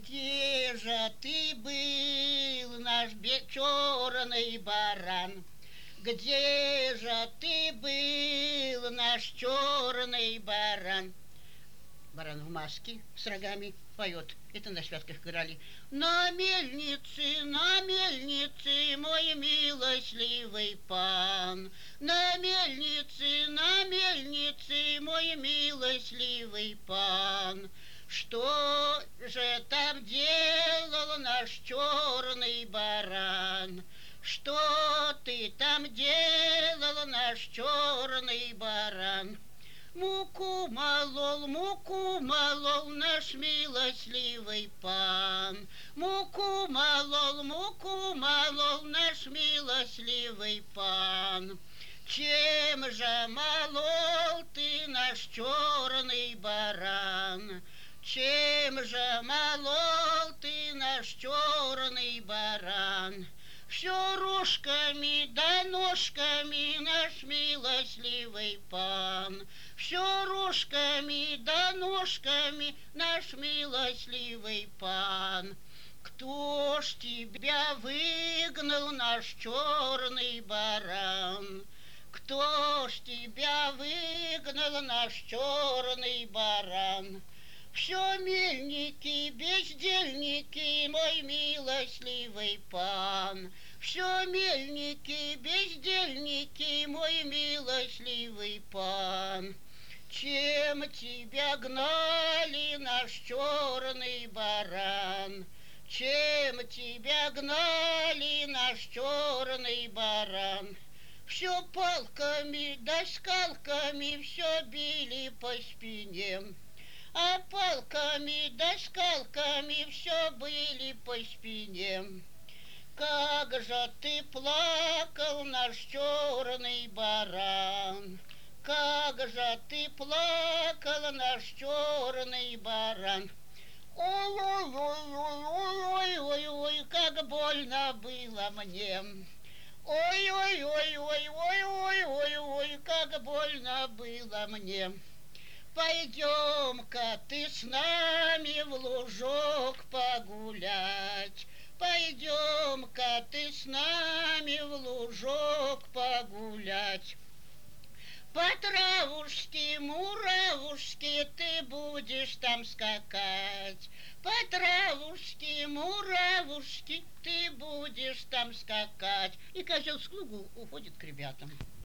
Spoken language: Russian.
Где же ты был, наш черный баран? Где же ты был, наш черный баран? Баран в маске с рогами поет. Это на святках играли. На мельнице, мой милостливый пан. На мельнице, мой милостливый пан. Что же там делал наш черный баран? Что ты там делал, наш черный баран? Муку молол, наш милостливый пан. Муку молол, наш милостливый пан. Чем же молол ты, наш черный баран? Чем же молол ты, наш черный баран? Все рожками да ножками, наш милостливый пан. Все рожками да ножками, наш милостливый пан. Кто ж тебя выгнал, наш черный баран? Кто ж тебя выгнал, наш черный баран? Все мельники, бездельники, мой милостливый пан. Все мельники, бездельники, мой милостливый пан. Чем тебя гнали, наш черный баран? Чем тебя гнали, наш черный баран? Все палками да скалками все били по спине. А палками да скалками все были по спине. Как же ты плакал, наш черный баран? Как же ты плакал, наш черный баран? Ой, как больно было мне. Ой, как больно было мне. Пойдем-ка ты с нами в лужок погулять. Пойдем-ка ты с нами в лужок погулять. По травушке, муравушке ты будешь там скакать. По травушке, муравушке ты будешь там скакать. И козел с лугу уходит к ребятам.